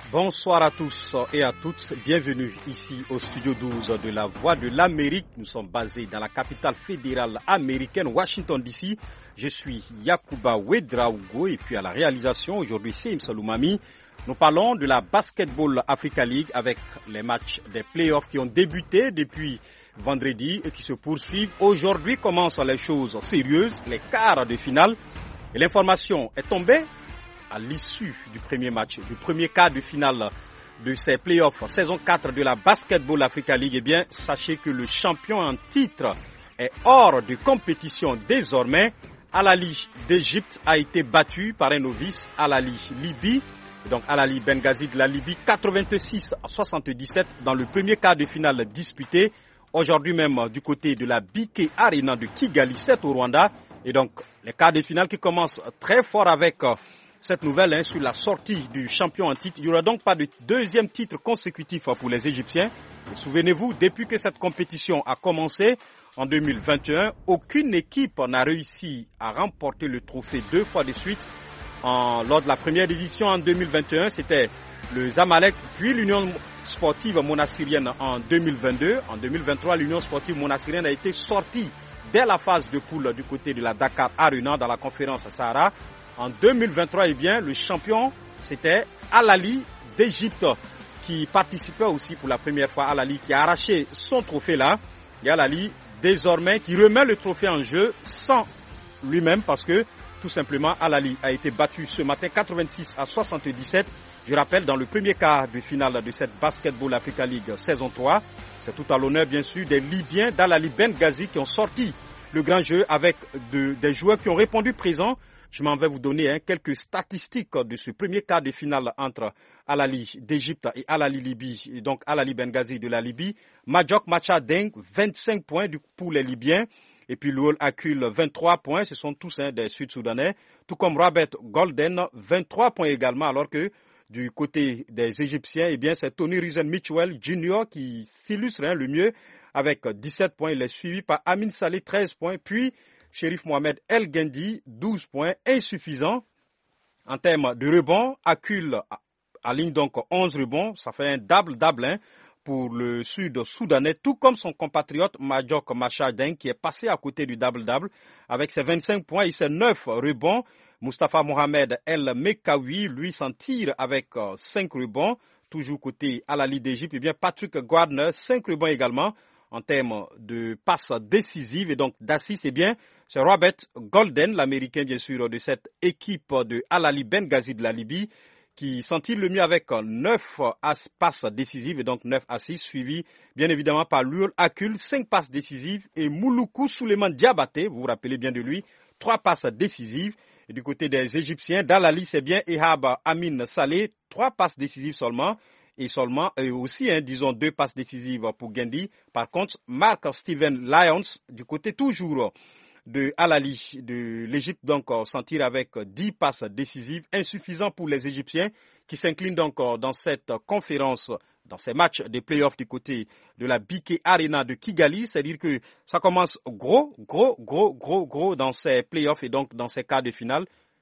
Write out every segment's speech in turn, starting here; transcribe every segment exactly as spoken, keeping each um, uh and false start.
Bonsoir à tous et à toutes, bienvenue ici au studio douze de la Voix de l'Amérique. Nous sommes basés dans la capitale fédérale américaine, Washington D C. Je suis Yacouba Ouedraogo et puis à la réalisation, aujourd'hui c'est Im Saloumami. Nous parlons de la Basketball Africa League avec les matchs des playoffs qui ont débuté depuis vendredi et qui se poursuivent. Aujourd'hui commencent les choses sérieuses, les quarts de finale. Et l'information est tombée à l'issue du premier match, du premier quart de finale de ces playoffs, saison quatre de la Basketball Africa League. Eh bien, sachez que le champion en titre est hors de compétition désormais. Al-Ahly d'Égypte a été battu par un novice, Al-Ahly Libye. Donc Al-Ahly Benghazi de la Libye, quatre-vingt-six à soixante-dix-sept dans le premier quart de finale disputé. Aujourd'hui même, du côté de la B K Arena de Kigali, c'est au Rwanda. Et donc, les quarts de finale qui commencent très fort avec cette nouvelle hein, sur la sortie du champion en titre. Il n'y aura donc pas de deuxième titre consécutif pour les Égyptiens. Et souvenez-vous, depuis que cette compétition a commencé en deux mille vingt et un, aucune équipe n'a réussi à remporter le trophée deux fois de suite. En, lors de la première édition en deux mille vingt et un, c'était le Zamalek, puis l'Union sportive monassirienne en deux mille vingt-deux. En deux mille vingt-trois, l'Union sportive monassirienne a été sortie dès la phase de poule du côté de la Dakar Arena dans la conférence Sahara. En deux mille vingt-trois, eh bien, le champion, c'était Al-Ahly d'Égypte qui participait aussi pour la première fois. Al-Ahly qui a arraché son trophée là. Et Al-Ahly, désormais, qui remet le trophée en jeu sans lui-même parce que, tout simplement, Al-Ahly a été battu ce matin quatre-vingt-six à soixante-dix-sept. Je rappelle, dans le premier quart de finale de cette Basketball Africa League saison trois. C'est tout à l'honneur, bien sûr, des Libyens d'Al-Ahly Benghazi qui ont sorti le grand jeu avec de, des joueurs qui ont répondu présents. Je m'en vais vous donner hein, quelques statistiques de ce premier quart de finale entre Al-Ahly d'Égypte et Al-Ahly Libye, et donc Al-Ahly Benghazi de la Libye. Majok Macha Deng, vingt-cinq points du, pour les Libyens. Et puis Louol Akul, vingt-trois points. Ce sont tous hein, des Sud-Soudanais. Tout comme Robert Golden, vingt-trois points également. Alors que du côté des Égyptiens, eh bien, c'est Tony Rizen Mitchell Junior qui s'illustre hein, le mieux avec dix-sept points. Il est suivi par Amin Saleh, treize points. Puis Chérif Mohamed El Gendi, douze points, insuffisant. En termes de rebonds, Akul aligne donc onze rebonds, ça fait un double-double hein, pour le Sud-Soudanais, tout comme son compatriote Majok Machadeng qui est passé à côté du double-double avec ses vingt-cinq points et ses neuf rebonds. Mustafa Mohamed El Mekawi, lui, s'en tire avec cinq rebonds, toujours côté Al-Ahly d'Égypte. Et bien Patrick Gardner, cinq rebonds également. En termes de passes décisives et donc d'assists, eh bien, c'est Robert Golden, l'Américain bien sûr de cette équipe de Al-Ahly Benghazi de la Libye, qui s'en tire le mieux avec neuf passes décisives et donc neuf assists, suivi bien évidemment par Louol Akul, cinq passes décisives et Mouloukou Souleymane Diabaté, vous vous rappelez bien de lui, trois passes décisives. Et du côté des Égyptiens, d'Al-Ahly, c'est bien Ehab Amin Saleh, trois passes décisives seulement. Et seulement, et aussi, hein, disons, deux passes décisives pour Gendi. Par contre, Mark Steven Lyons, du côté toujours de Al-Ahly, de l'Égypte, donc, s'en tire avec dix passes décisives, insuffisant pour les Égyptiens, qui s'inclinent donc dans cette conférence, dans ces matchs de playoffs du côté de la B K Arena de Kigali. C'est-à-dire que ça commence gros, gros, gros, gros, gros dans ces playoffs et donc dans ces quarts de finale.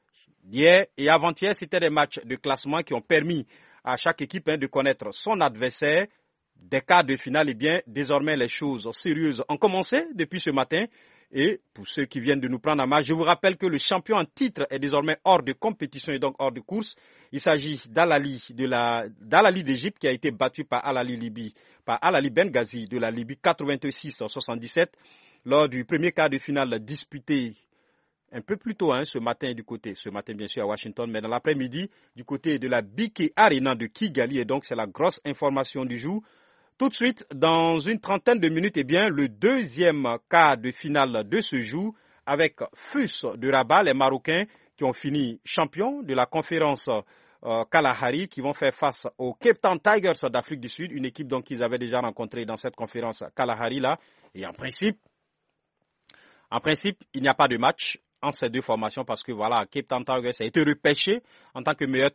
Hier et avant-hier, c'était des matchs de classement qui ont permis à chaque équipe hein, de connaître son adversaire. Des quarts de finale, eh bien, désormais les choses sérieuses ont commencé depuis ce matin. Et pour ceux qui viennent de nous prendre en marche, je vous rappelle que le champion en titre est désormais hors de compétition et donc hors de course. Il s'agit d'Al-Ahly de la, d'Al-Ahly d'Égypte qui a été battu par Al-Ahly Libye, par Al-Ahly Benghazi de la Libye, quatre-vingt-six à soixante-dix-sept, lors du premier quart de finale disputé un peu plus tôt hein, ce matin du côté, ce matin bien sûr à Washington, mais dans l'après-midi du côté de la B K Arena de Kigali. Et donc c'est la grosse information du jour. Tout de suite, dans une trentaine de minutes, eh bien, le deuxième quart de finale de ce jour avec F U S de Rabat, les Marocains qui ont fini champions de la conférence euh, Kalahari, qui vont faire face aux Cape Town Tigers d'Afrique du Sud, une équipe donc qu'ils avaient déjà rencontrée dans cette conférence Kalahari là. Et en principe, en principe, il n'y a pas de match entre ces deux formations parce que voilà, Cape Town Tigers a été repêché en tant que meilleure